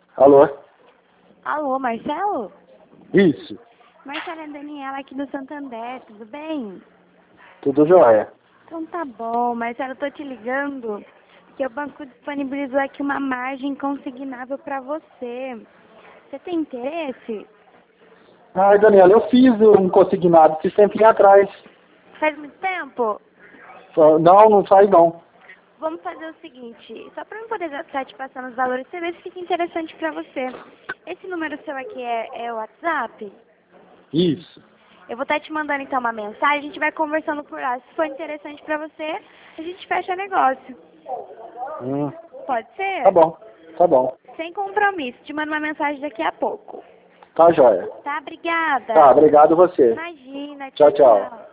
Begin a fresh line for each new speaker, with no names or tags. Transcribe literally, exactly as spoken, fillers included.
Alô?
Alô, Marcelo?
Isso.
Marcelo, é a Daniela aqui do Santander, tudo bem?
Tudo jóia.
Então tá bom, Marcelo, eu tô te ligando porque o banco disponibilizou aqui uma margem consignável pra você. Você tem interesse?
Ai, Daniela, eu fiz um consignado esse tempinho atrás.
Faz muito tempo?
Só- Não, não faz não.
Vamos fazer o seguinte, só pra eu poder estar te passando os valores, você vê se fica interessante pra você. Esse número seu aqui é, é o WhatsApp?
Isso.
Eu vou estar te mandando então uma mensagem, a gente vai conversando por lá. Se for interessante pra você, a gente fecha negócio.
Hum,
Pode ser?
tá bom, tá bom.
Sem compromisso. Te mando uma mensagem daqui a pouco.
Tá jóia.
Tá? Obrigada.
Tá, obrigado você.
Imagina.
Tchau,
Tchau,
tchau.
tchau.